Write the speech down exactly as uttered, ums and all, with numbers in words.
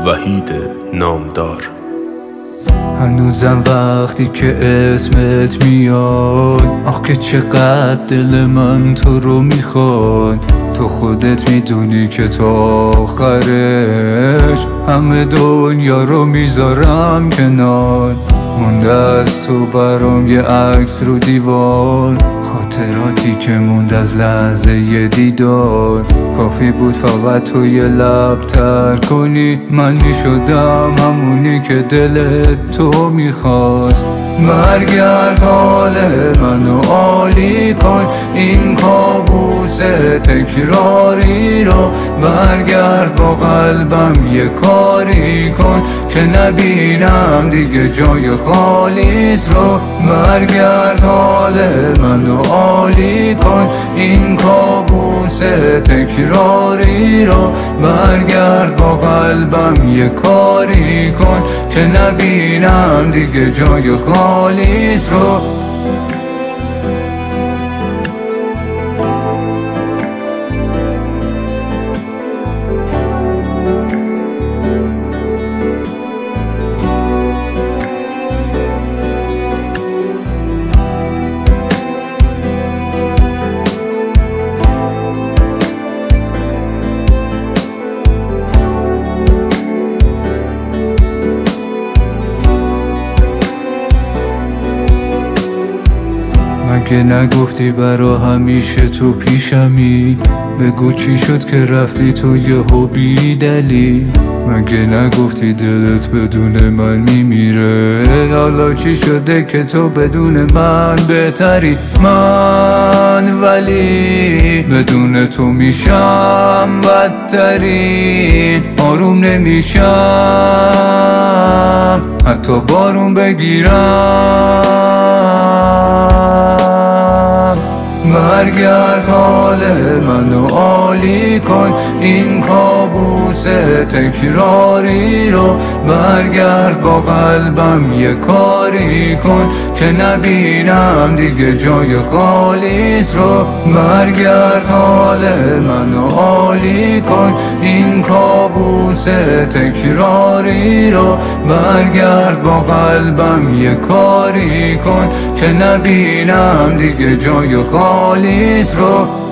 وحید نامدار. هنوزم وقتی که اسمت میاد، آخ که چقدر دل من تو رو میخواد. تو خودت میدونی که تا آخرش همه دنیا رو میذارم کنار. مونده از تو برام یه عکس رو دیوار، خاطراتی که مونده از لحظه یه دیدار. کافی بود فقط تو یه لب تر کنی، من میشدم همونی که دلت تو میخواست. برگرد حال منو عالی کن، این کابوس تکراری رو. برگرد با قلبم یه کاری کن که نبینم دیگه جای خالیت رو. برگرد حال منو عالی کن، این کابوس تکراری رو. برگرد با قلبم یه کاری کن که نبینم دیگه جای خالیت رو. مگه نگفتی برا همیشه تو پیشمی؟ بگو چی شد که رفتی تو یهو بی دلیل؟ مگه نگفتی دلت بدون من میمیره؟ حالا چی شده که تو بدون من بهتری؟ من ولی بدون تو میشم بدترین، آروم نمیشم حتی بارون بگیرم. برگرد حال منو عالی کن، این کابوس تکراری رو. برگرد با قلبم یه کاری کن که نبینم دیگه جای خالیت رو. برگرد حال منو عالی کن، این کابوس تکراری رو. برگرد با قلبم یه کاری کن که نبینم دیگه جای خالیت رو.